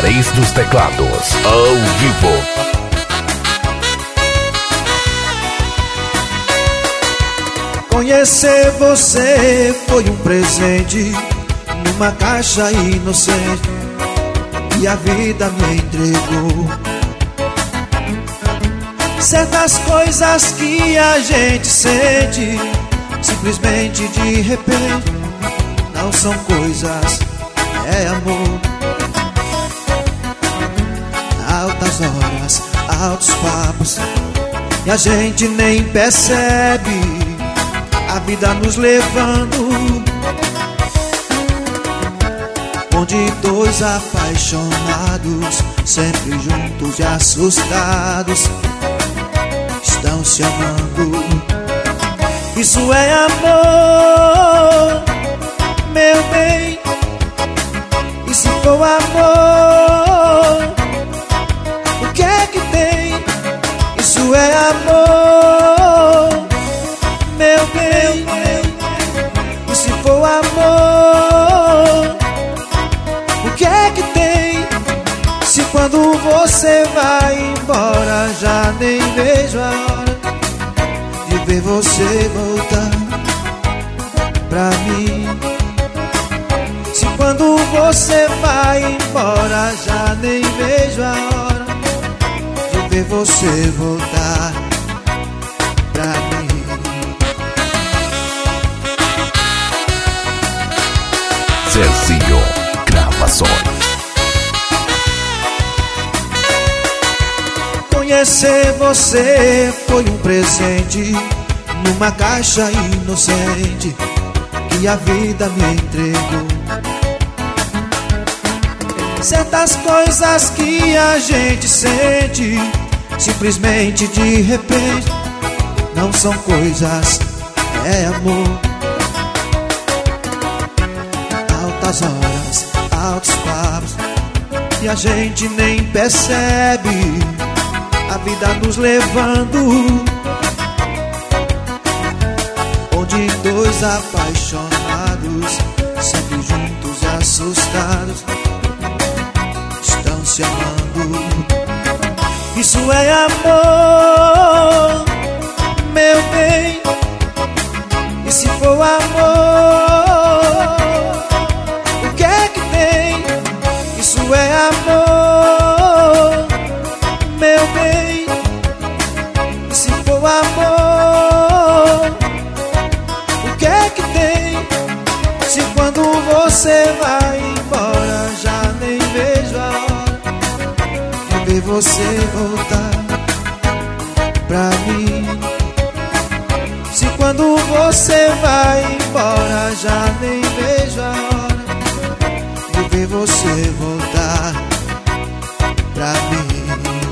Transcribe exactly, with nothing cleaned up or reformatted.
Juarez dos teclados, ao vivo. Conhecer você foi um presente numa caixa inocente e a vida me entregou. Certas coisas que a gente sente simplesmente de repente não são coisas, é amor. Altas horas, altos papos e a gente nem percebe a vida nos levando, onde dois apaixonados, sempre juntos e assustados, estão se amando. Isso é amor, meu bem. E se for amor, o que é que tem? Isso é amor, meu bem. E se for amor, o que é que tem? Se quando você vai embora já nem vejo a hora de ver você voltar pra mim. Se quando você vai embora já nem vejo a hora de ver você voltar pra mim. Zezinho Gravações. Conhecer você foi um presente numa caixa inocente que a vida me entregou. Certas coisas que a gente sente simplesmente de repente não são coisas, é amor. Altas horas, altos papos e a gente nem percebe a vida nos levando, onde dois apaixonados, sempre juntos e assustados, estão se amando. Isso é amor, meu bem. E se for amor, o que é que tem? Isso é amor, meu bem. E se for amor, o que é que tem? Se quando você vai embora já nem vejo a hora de ver você voltar pra mim. Se quando você vai embora já nem vejo a hora de ver você voltar pra mim.